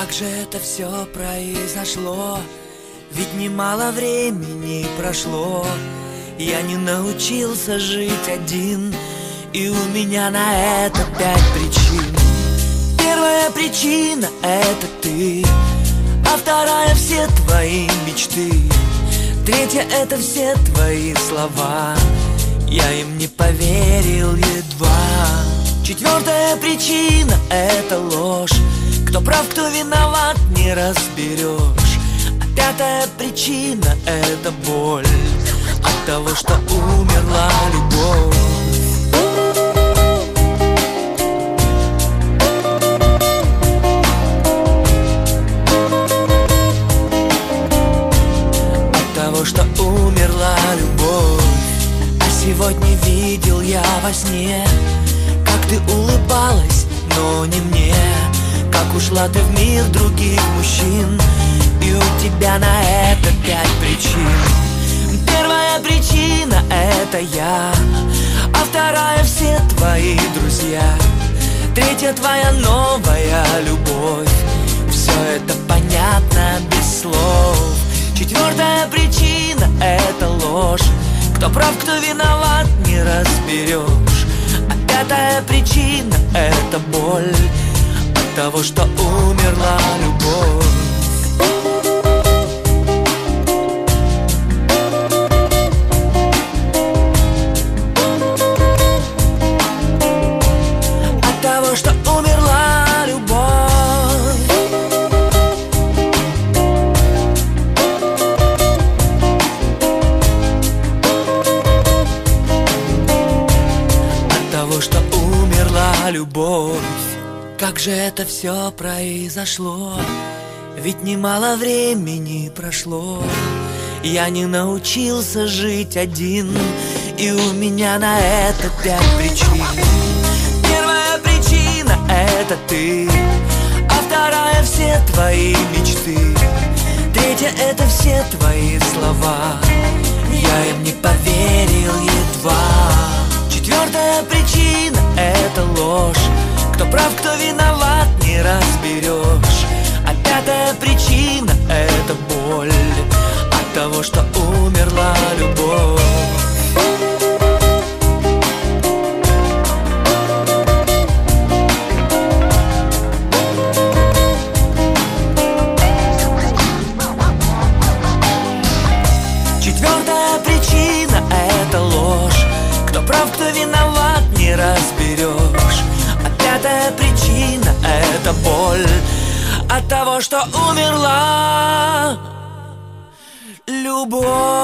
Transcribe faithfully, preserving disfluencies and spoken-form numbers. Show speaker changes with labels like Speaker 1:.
Speaker 1: Как же это все произошло? Ведь немало времени прошло. Я не научился жить один, и у меня на это пять причин. Первая причина — это ты, а вторая — все твои мечты. Третья — это все твои слова, я им не поверил едва. Четвертая причина — это ложь, кто прав, кто виноват, не разберешь. А пятая причина — это боль от того, что умерла любовь. От того, что умерла любовь. А сегодня видел я во сне, как ты улыбалась, но не мне. Как ушла ты в мир других мужчин, и у тебя на это пять причин. Первая причина — это я, а вторая — все твои друзья. Третья — твоя новая любовь. Все это понятно без слов. Четвертая причина — это ложь, кто прав, кто виноват, не разберешь. А пятая причина — это боль от того, что умерла любовь. От того, что умерла любовь. От того, что умерла любовь. Как же это все произошло? Ведь немало времени прошло. Я не научился жить один, и у меня на это пять причин. Первая причина — это ты, а вторая — все твои мечты. Третья — это все твои слова, я им не поверил едва. Четвертая причина — это ложь, кто прав, кто виноват, не разберешь. А пятая причина — это боль от того, что умерла любовь. Четвертая причина — это ложь, кто прав, кто виноват, не разберешь. Пятая причина — это боль от того, что умерла любовь.